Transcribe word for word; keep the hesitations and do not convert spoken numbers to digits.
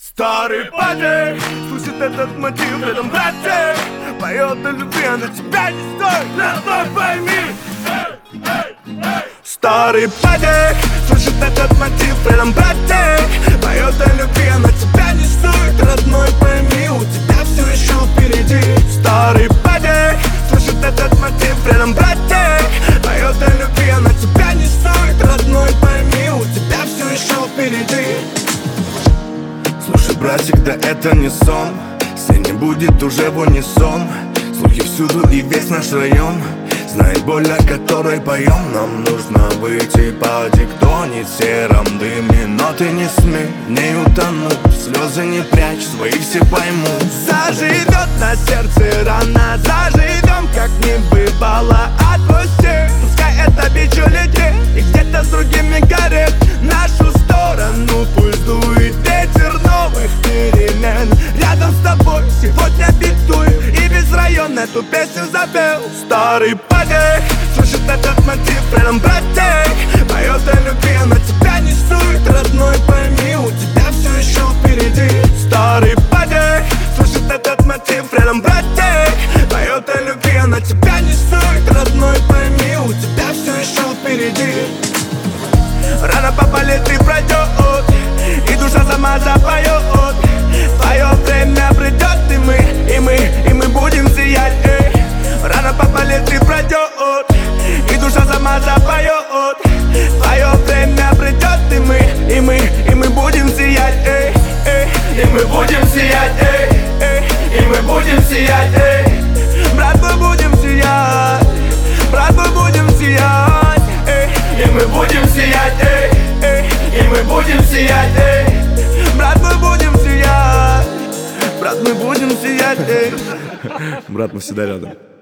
Старый парень слушает этот мотив, рядом братик поет о любви, она тебя не стоит, родной, пойми. Старый парень слушает этот мотив, рядом братик поет о любви, она тебя не стоит, родной, пойми, у тебя все еще впереди. Старый парень слушает этот мотив, рядом братик поет о любви, она тебя не стоит, родной, пойми, у тебя все еще впереди. Слушай, братик, да это не сон, с ней не будет уже в унисон. Слухи всюду и весь наш район знает боль, о которой поем. Нам нужно выйти по диктоне в сером дыме, но ты не смей в ней утонуть, слезы не прячь, свои все поймут. Заживет на сердце рана, заживем, как не бывало, отпусти. Пускай это бичу летит и где-то с другими горит, нашу сторону пусть дует ветер новых перемен. Рядом с тобой сегодня битую и весь район эту песню запел. Старый парень слушает этот мотив, рядом братик поет о любви, она тебя не стоит, родной, пойми, у тебя все еще впереди. Старый парень слушает этот мотив, рядом братик поет о любви, она тебя не стоит, родной, пойми, у тебя все еще впереди. Рано по палитре пройдет, и душа сама запоет. Твое время придет, и мы, и мы, и мы будем сиять, эй. Рано по палитре пройдет, и душа сама запоет. Твое время придет, и мы, и мы, и мы будем сиять, эй, эй. И мы будем сиять, эй, эй. И мы будем сиять, эй. Брат, мы будем сиять, брат, мы будем сиять, эй. И мы будем сиять, эй, эй. И мы будем сиять, эй. Брат, мы будем сиять, брат, мы будем сиять, эй. Брат, мы всегда рядом.